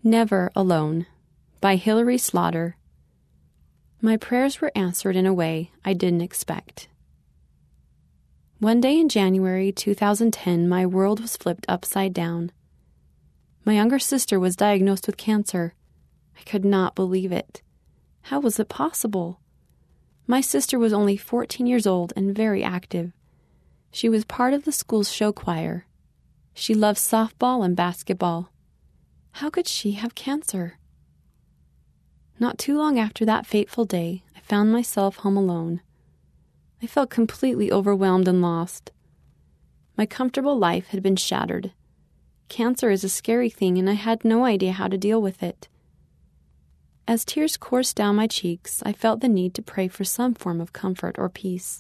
Never Alone by Hilary Slaughter. My prayers were answered in a way I didn't expect. One day in January 2010, my world was flipped upside down. My younger sister was diagnosed with cancer. I could not believe it. How was it possible? My sister was only 14 years old and very active. She was part of the school's show choir. She loved softball and basketball. How could she have cancer? Not too long after that fateful day, I found myself home alone. I felt completely overwhelmed and lost. My comfortable life had been shattered. Cancer is a scary thing, and I had no idea how to deal with it. As tears coursed down my cheeks, I felt the need to pray for some form of comfort or peace.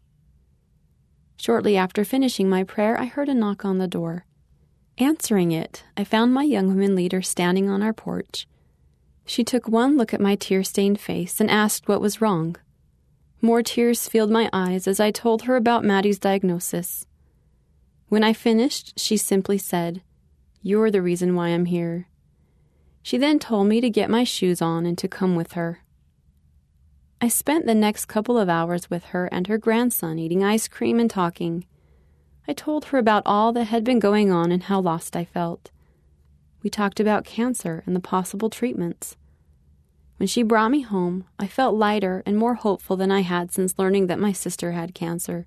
Shortly after finishing my prayer, I heard a knock on the door. Answering it, I found my young women leader standing on our porch. She took one look at my tear-stained face and asked what was wrong. More tears filled my eyes as I told her about Maddie's diagnosis. When I finished, she simply said, "You're the reason why I'm here." She then told me to get my shoes on and to come with her. I spent the next couple of hours with her and her grandson eating ice cream and talking. I told her about all that had been going on and how lost I felt. We talked about cancer and the possible treatments. When she brought me home, I felt lighter and more hopeful than I had since learning that my sister had cancer.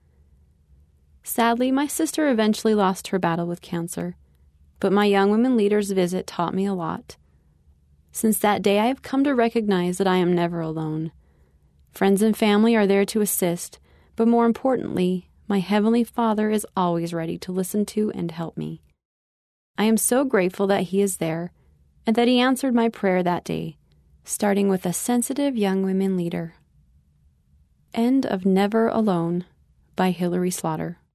Sadly, my sister eventually lost her battle with cancer, but my young women leader's visit taught me a lot. Since that day, I have come to recognize that I am never alone. Friends and family are there to assist, but more importantly, my Heavenly Father is always ready to listen to and help me. I am so grateful that He is there and that He answered my prayer that day, starting with a sensitive young women leader. End of Never Alone by Hilary Slaughter.